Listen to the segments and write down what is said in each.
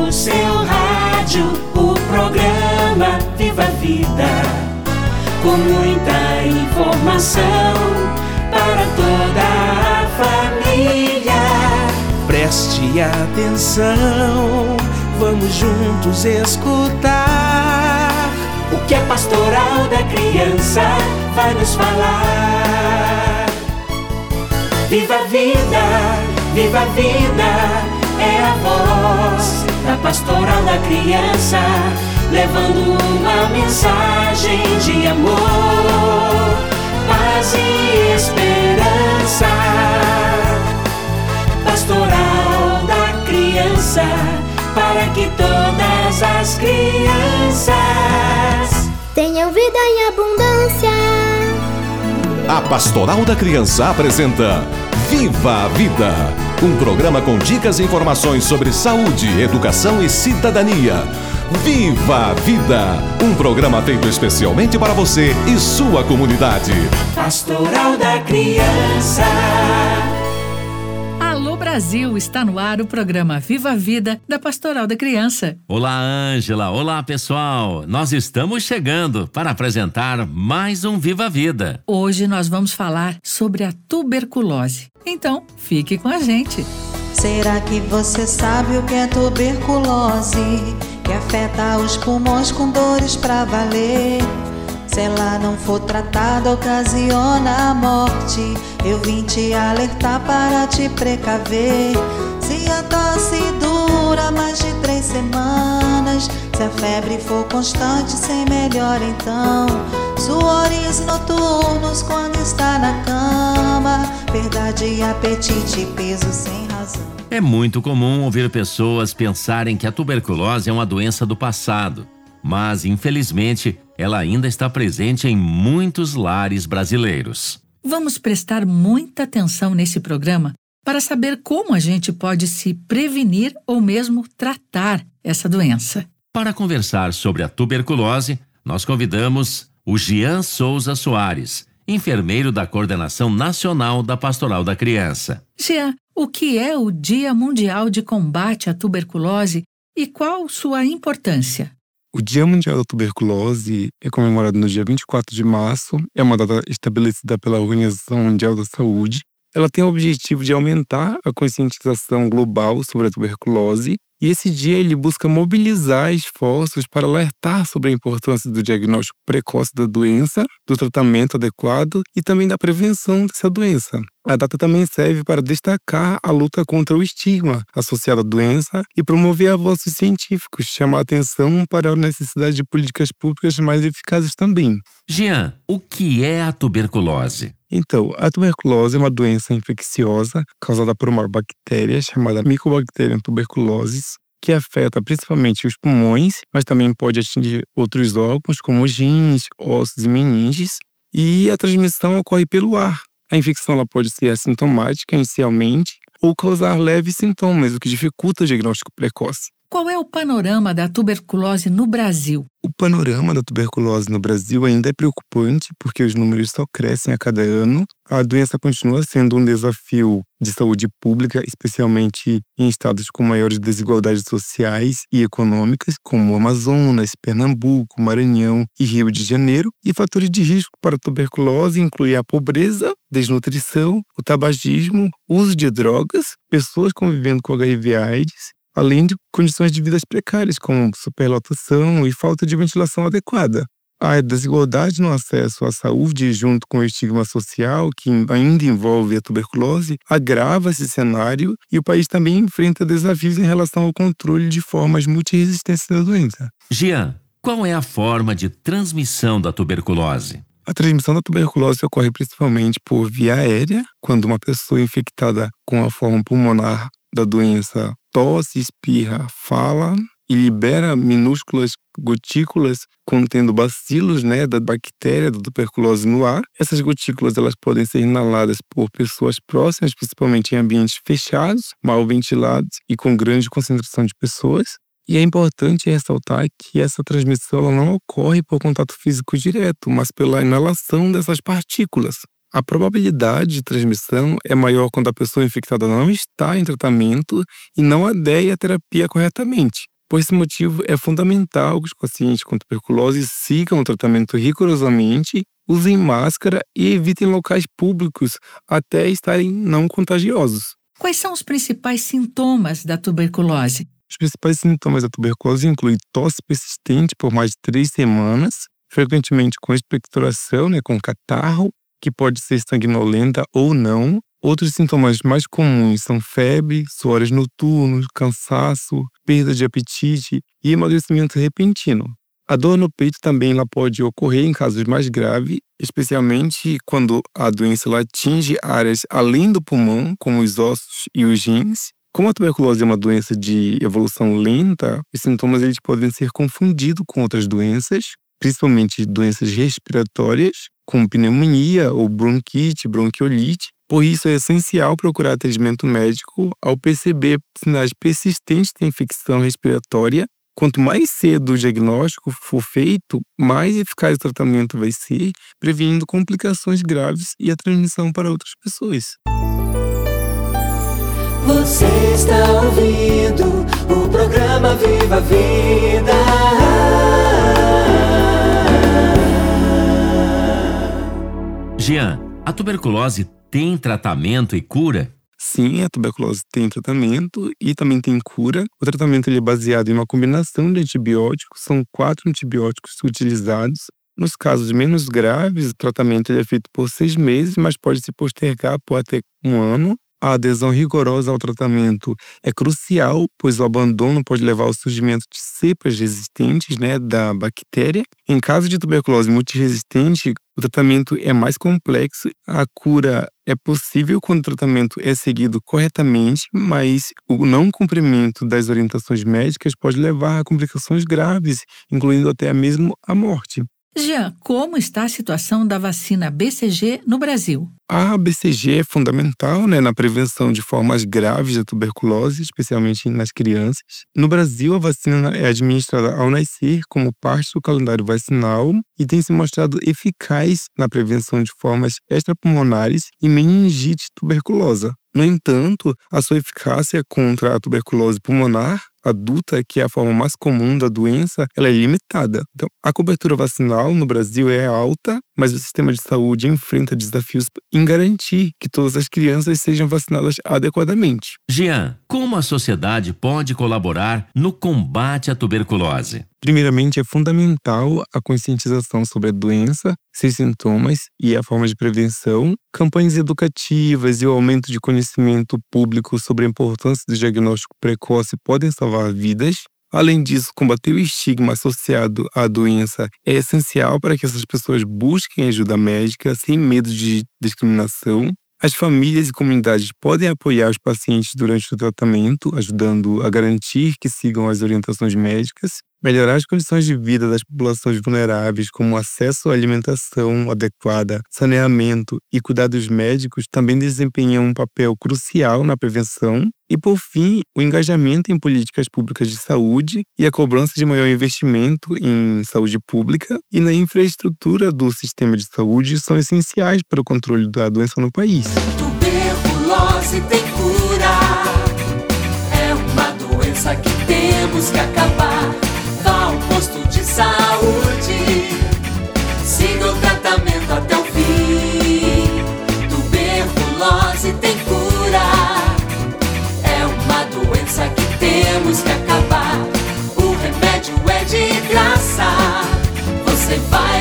no seu rádio o programa Viva a Vida, com muita informação para toda a família. Preste atenção, vamos juntos escutar o que a Pastoral da Criança vai nos falar. Viva a vida, viva a vida, é a voz da Pastoral da Criança, levando uma mensagem de amor, paz e esperança. Pastoral da Criança, para que todas as crianças tenham vida em abundância. A Pastoral da Criança apresenta Viva a Vida, um programa com dicas e informações sobre saúde, educação e cidadania. Viva a Vida, um programa feito especialmente para você e sua comunidade. Pastoral da Criança. Alô Brasil, está no ar o programa Viva a Vida da Pastoral da Criança. Olá Ângela, olá pessoal, nós estamos chegando para apresentar mais um Viva a Vida. Hoje nós vamos falar sobre a tuberculose, então fique com a gente. Será que você sabe o que é tuberculose? Que afeta os pulmões com dores pra valer. Se ela não for tratada, ocasiona a morte. Eu vim te alertar para te precaver. Se a tosse dura mais de 3 semanas, se a febre for constante sem melhora, então suores noturnos quando está na cama, perda de apetite e peso sem razão. É muito comum ouvir pessoas pensarem que a tuberculose é uma doença do passado, mas infelizmente ela ainda está presente em muitos lares brasileiros. Vamos prestar muita atenção nesse programa para saber como a gente pode se prevenir ou mesmo tratar essa doença. Para conversar sobre a tuberculose, nós convidamos o Jean Souza Soares, enfermeiro da Coordenação Nacional da Pastoral da Criança. Jean, o que é o Dia Mundial de Combate à Tuberculose e qual sua importância? O Dia Mundial da Tuberculose é comemorado no dia 24 de março, é uma data estabelecida pela Organização Mundial da Saúde. Ela tem o objetivo de aumentar a conscientização global sobre a tuberculose, e esse dia ele busca mobilizar esforços para alertar sobre a importância do diagnóstico precoce da doença, do tratamento adequado e também da prevenção dessa doença. A data também serve para destacar a luta contra o estigma associado à doença e promover avanços científicos, chamar a atenção para a necessidade de políticas públicas mais eficazes também. Jean, o que é a tuberculose? Então, a tuberculose é uma doença infecciosa causada por uma bactéria chamada Mycobacterium tuberculosis, que afeta principalmente os pulmões, mas também pode atingir outros órgãos como os rins, ossos e meninges, e a transmissão ocorre pelo ar. A infecção ela pode ser assintomática inicialmente ou causar leves sintomas, o que dificulta o diagnóstico precoce. Qual é o panorama da tuberculose no Brasil? O panorama da tuberculose no Brasil ainda é preocupante porque os números só crescem a cada ano. A doença continua sendo um desafio de saúde pública, especialmente em estados com maiores desigualdades sociais e econômicas, como Amazonas, Pernambuco, Maranhão e Rio de Janeiro. E fatores de risco para a tuberculose incluem a pobreza, desnutrição, o tabagismo, uso de drogas, pessoas convivendo com HIV/AIDS, além de condições de vida precárias, como superlotação e falta de ventilação adequada. A desigualdade no acesso à saúde, junto com o estigma social, que ainda envolve a tuberculose, agrava esse cenário e o país também enfrenta desafios em relação ao controle de formas multiresistentes da doença. Jean, qual é a forma de transmissão da tuberculose? A transmissão da tuberculose ocorre principalmente por via aérea, quando uma pessoa infectada com a forma pulmonar da doença tosse, espirra, fala e libera minúsculas gotículas contendo bacilos, da bactéria da tuberculose no ar. Essas gotículas elas podem ser inaladas por pessoas próximas, principalmente em ambientes fechados, mal ventilados e com grande concentração de pessoas. E é importante ressaltar que essa transmissão ela não ocorre por contato físico direto, mas pela inalação dessas partículas. A probabilidade de transmissão é maior quando a pessoa infectada não está em tratamento e não adere à terapia corretamente. Por esse motivo, é fundamental que os pacientes com tuberculose sigam o tratamento rigorosamente, usem máscara e evitem locais públicos até estarem não contagiosos. Quais são os principais sintomas da tuberculose? Os principais sintomas da tuberculose incluem tosse persistente por mais de 3 semanas, frequentemente com expectoração, com catarro, que pode ser sanguinolenta ou não. Outros sintomas mais comuns são febre, suores noturnos, cansaço, perda de apetite e emagrecimento repentino. A dor no peito também ela pode ocorrer em casos mais graves, especialmente quando a doença ela atinge áreas além do pulmão, como os ossos e os rins. Como a tuberculose é uma doença de evolução lenta, os sintomas eles podem ser confundidos com outras doenças, principalmente doenças respiratórias, como pneumonia ou bronquite, bronquiolite. Por isso, é essencial procurar atendimento médico ao perceber sinais persistentes de infecção respiratória. Quanto mais cedo o diagnóstico for feito, mais eficaz o tratamento vai ser, prevenindo complicações graves e a transmissão para outras pessoas. Você está ouvindo o programa Viva a Vida. Jean, a tuberculose tem tratamento e cura? Sim, a tuberculose tem tratamento e também tem cura. O tratamento ele é baseado em uma combinação de antibióticos, são 4 antibióticos utilizados. Nos casos menos graves, o tratamento ele é feito por 6 meses, mas pode se postergar por até 1 ano. A adesão rigorosa ao tratamento é crucial, pois o abandono pode levar ao surgimento de cepas resistentes, da bactéria. Em caso de tuberculose multiresistente, o tratamento é mais complexo. A cura é possível quando o tratamento é seguido corretamente, mas o não cumprimento das orientações médicas pode levar a complicações graves, incluindo até mesmo a morte. Jean, como está a situação da vacina BCG no Brasil? A BCG é fundamental na prevenção de formas graves da tuberculose, especialmente nas crianças. No Brasil, a vacina é administrada ao nascer como parte do calendário vacinal e tem se mostrado eficaz na prevenção de formas extrapulmonares e meningite tuberculosa. No entanto, a sua eficácia contra a tuberculose pulmonar adulta, que é a forma mais comum da doença, ela é limitada. Então, a cobertura vacinal no Brasil é alta, mas o sistema de saúde enfrenta desafios em garantir que todas as crianças sejam vacinadas adequadamente. Jean, como a sociedade pode colaborar no combate à tuberculose? Primeiramente, é fundamental a conscientização sobre a doença, seus sintomas e a forma de prevenção, campanhas educativas e o aumento de conhecimento público sobre a importância do diagnóstico precoce podem salvar vidas. Além disso, combater o estigma associado à doença é essencial para que essas pessoas busquem ajuda médica sem medo de discriminação. As famílias e comunidades podem apoiar os pacientes durante o tratamento, ajudando a garantir que sigam as orientações médicas, melhorar as condições de vida das populações vulneráveis, como acesso à alimentação adequada, saneamento e cuidados médicos, também desempenham um papel crucial na prevenção. E, por fim, o engajamento em políticas públicas de saúde e a cobrança de maior investimento em saúde pública e na infraestrutura do sistema de saúde são essenciais para o controle da doença no país. Tuberculose tem cura, é uma doença que temos que acabar. Vá ao posto de saúde, siga o tratamento até o fim. Tuberculose tem cura, é uma doença que temos que acabar. O remédio é de graça, você vai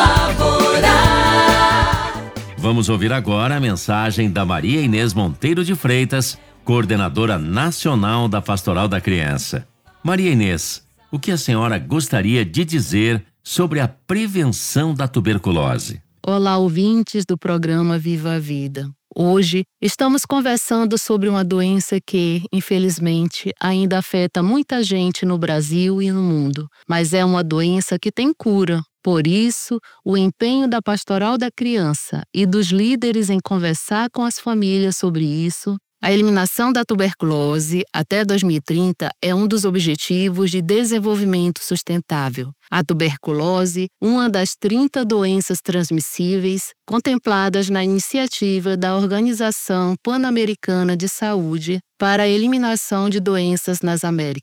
colaborar. Vamos ouvir agora a mensagem da Maria Inês Monteiro de Freitas, coordenadora nacional da Pastoral da Criança. Maria Inês, o que a senhora gostaria de dizer sobre a prevenção da tuberculose? Olá, ouvintes do programa Viva a Vida. Hoje estamos conversando sobre uma doença que, infelizmente, ainda afeta muita gente no Brasil e no mundo, mas é uma doença que tem cura. Por isso, o empenho da Pastoral da Criança e dos líderes em conversar com as famílias sobre isso. A eliminação da tuberculose até 2030 é um dos objetivos de desenvolvimento sustentável. A tuberculose, uma das 30 doenças transmissíveis contempladas na iniciativa da Organização Pan-Americana de Saúde para a Eliminação de Doenças nas Américas.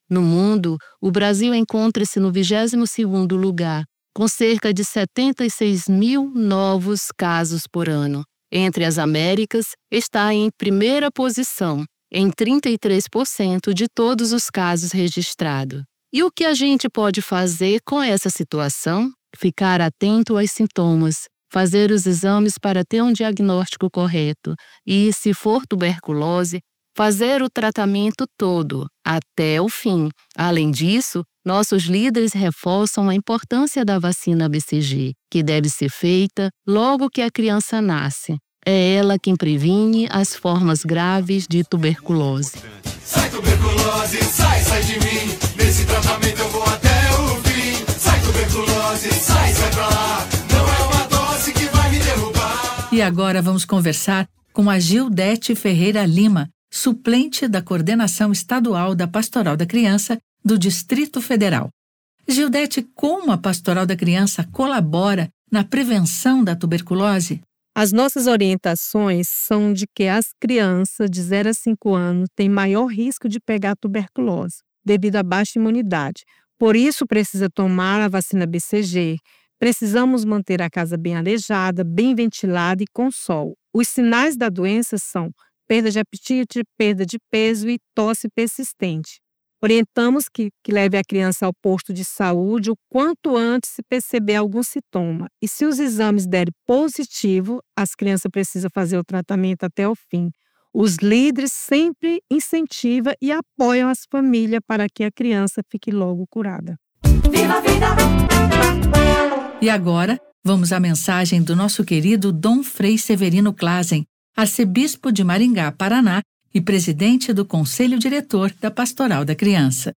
No mundo, o Brasil encontra-se no 22º lugar, com cerca de 76 mil novos casos por ano. Entre as Américas, está em primeira posição, em 33% de todos os casos registrados. E o que a gente pode fazer com essa situação? Ficar atento aos sintomas, fazer os exames para ter um diagnóstico correto e, se for tuberculose, fazer o tratamento todo, até o fim. Além disso, nossos líderes reforçam a importância da vacina BCG, que deve ser feita logo que a criança nasce. É ela quem previne as formas graves de tuberculose. Sai tuberculose, sai de mim. Nesse tratamento eu vou até o fim. Sai tuberculose, sai pra lá. Não é uma dose que vai me derrubar. E agora vamos conversar com a Gildete Ferreira Lima, suplente da Coordenação Estadual da Pastoral da Criança do Distrito Federal. Gildete, como a Pastoral da Criança colabora na prevenção da tuberculose? As nossas orientações são de que as crianças de 0 a 5 anos têm maior risco de pegar tuberculose, devido à baixa imunidade. Por isso, precisa tomar a vacina BCG. Precisamos manter a casa bem arejada, bem ventilada e com sol. Os sinais da doença são perda de apetite, perda de peso e tosse persistente. Orientamos que leve a criança ao posto de saúde o quanto antes se perceber algum sintoma. E se os exames derem positivo, as crianças precisam fazer o tratamento até o fim. Os líderes sempre incentivam e apoiam as famílias para que a criança fique logo curada. Viva a vida! E agora, vamos à mensagem do nosso querido Dom Frei Severino Clasen, arcebispo de Maringá, Paraná, e presidente do Conselho Diretor da Pastoral da Criança.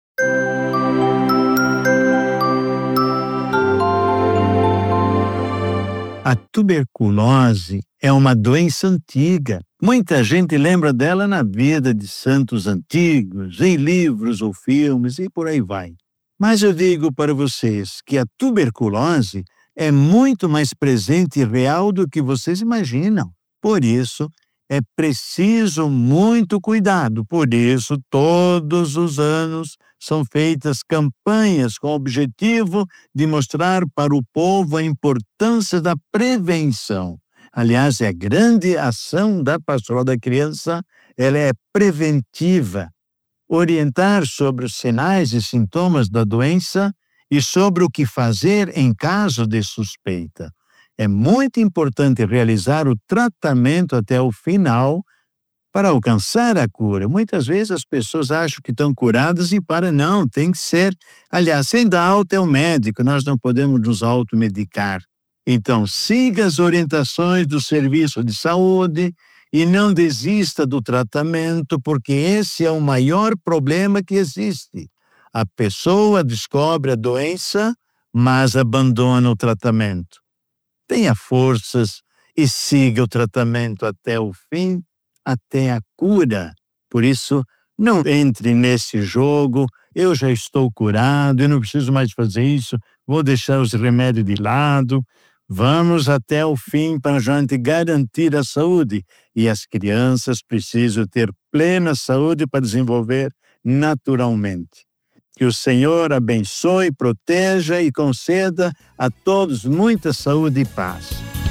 A tuberculose é uma doença antiga. Muita gente lembra dela na vida de santos antigos, em livros ou filmes e por aí vai. Mas eu digo para vocês que a tuberculose é muito mais presente e real do que vocês imaginam. Por isso, é preciso muito cuidado. Por isso, todos os anos são feitas campanhas com o objetivo de mostrar para o povo a importância da prevenção. Aliás, a grande ação da Pastoral da Criança, ela é preventiva. Orientar sobre os sinais e sintomas da doença e sobre o que fazer em caso de suspeita. É muito importante realizar o tratamento até o final para alcançar a cura. Muitas vezes as pessoas acham que estão curadas e não, tem que ser. Aliás, quem dá alta é o médico, nós não podemos nos automedicar. Então, siga as orientações do serviço de saúde e não desista do tratamento, porque esse é o maior problema que existe. A pessoa descobre a doença, mas abandona o tratamento. Tenha forças e siga o tratamento até o fim, até a cura. Por isso, não entre nesse jogo, eu já estou curado, eu não preciso mais fazer isso, vou deixar os remédios de lado. Vamos até o fim para a gente garantir a saúde. E as crianças precisam ter plena saúde para desenvolver naturalmente. Que o Senhor abençoe, proteja e conceda a todos muita saúde e paz.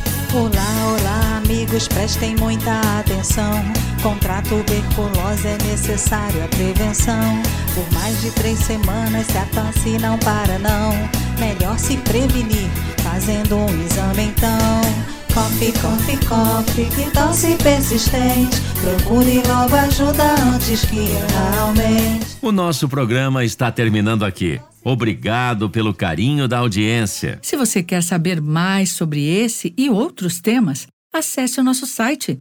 Olá, olá, amigos, prestem muita atenção. Contra a tuberculose é necessário a prevenção. Por mais de 3 semanas se a tosse não para não. Melhor se prevenir fazendo um exame então. Cofe, que tosse persistente. Procure logo ajuda antes que aumente. O nosso programa está terminando aqui. Obrigado pelo carinho da audiência. Se você quer saber mais sobre esse e outros temas, acesse o nosso site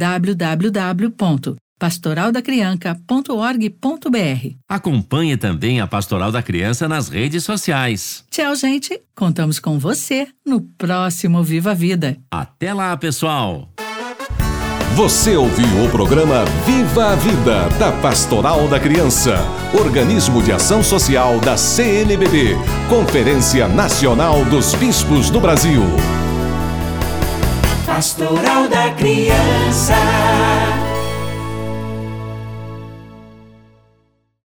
www.pastoraldacrianca.org.br. Acompanhe também a Pastoral da Criança nas redes sociais. Tchau, gente. Contamos com você no próximo Viva a Vida. Até lá, pessoal. Você ouviu o programa Viva a Vida, da Pastoral da Criança, organismo de ação social da CNBB, Conferência Nacional dos Bispos do Brasil. Pastoral da Criança.